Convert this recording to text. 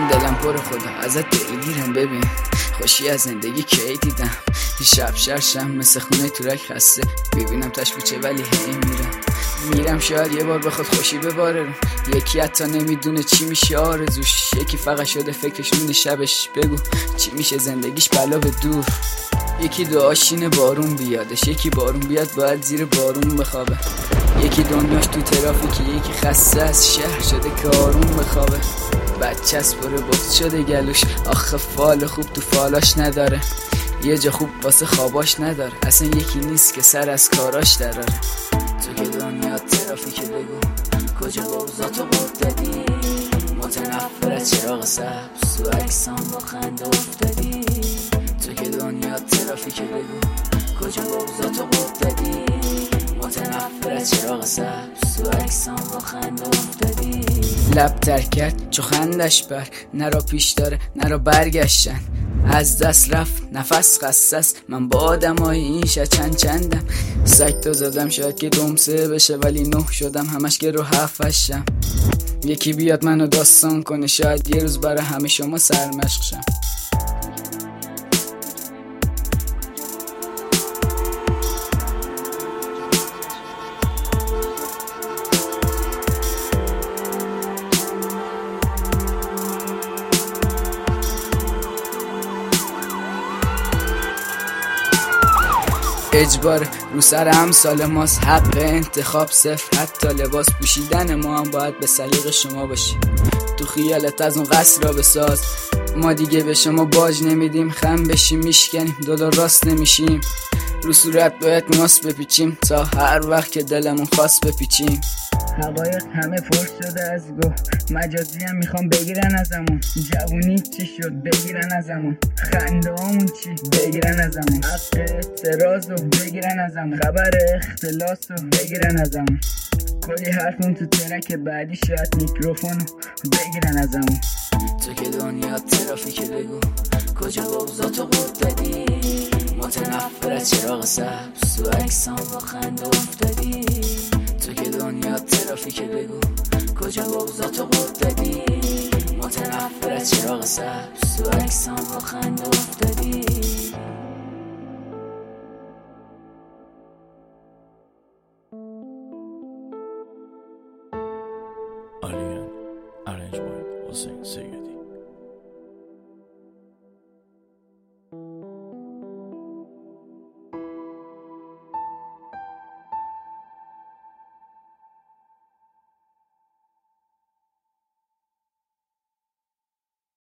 دلم پر خدا ازت دلگیرم ببین خوشی از زندگی کی دیدم شب شرشم مثل خونه تورک خسته ببینم تاش بوچه ولی هی میرم شاید یه بار بخواد خوشی بباره رو یکی حتی نمیدونه چی میشه آرزوش یکی فقط شده فکرش نون شبش بگو چی میشه زندگیش بلا به دور یکی دعاشینه بارون بیادش یکی بارون بیاد باید زیر بارون بخوابه یکی دنیاش تو ترافیکی یکی خسته از شهر شده که آروم بخوابه بچه از پره بطت شده گلوش آخه فال خوب تو فالاش نداره یه جا خوب واسه خواباش نداره اصلا یکی نیست که سر از کاراش دراره تو که دنیا ترافیکه بگو کجا بغضاتو قورت دادی متنفر از چراغ سبز تو عکسام با خنده افتادی تو که دنیا ترافیکه بگو کجا بغضاتو قورت دادی متنفر از چراغ سبز تو عکسام با خنده افتادی لب تر کرد چو خندش بر نرا پیش داره نرا برگشتن از دست رفت نفس خستست من با آدمای این چندم سگ تو زدم شاید که دومسه بشه ولی 9 شدم همش که رو 7-8م یکی بیاد منو داستان کنه شاید یه روز برای همه شما سرمشق شم اجبار رو سر امثال ماست حق انتخاب صفر حتی لباس پوشیدن ما هم باید به سلیقه شما باشه تو خیالت از اون قصر را بساز ما دیگه به شما باج نمیدیم خم بشیم میشکنیم دلار راست نمیشیم رو صورت باید ماس بپیچیم تا هر وقت که دلمون خواست بپیچیم حقایق همه پر شده از گوه مجازی هم میخوام بگیرن ازمون جوونی چی شد بگیرن ازمون خنده همون چی بگیرن ازمون حق اعتراضو بگیرن ازمون خبر اختلاسو بگیرن ازمون کلی حرفون تو ترک بعدی شاید میکروفونو بگیرن ازمون تو که دنیا ترافیکه بگو کجا بغضاتو قورت دادی متنفر از چراغ سبز تو عکسام با خنده افتادی تو که دنیا ترافیکه بگو کجا بغضاتو قورت دادی متنفر از چراغ سبز تو عکسام با خنده افتادی آلیان ارنج باید حسین سیدی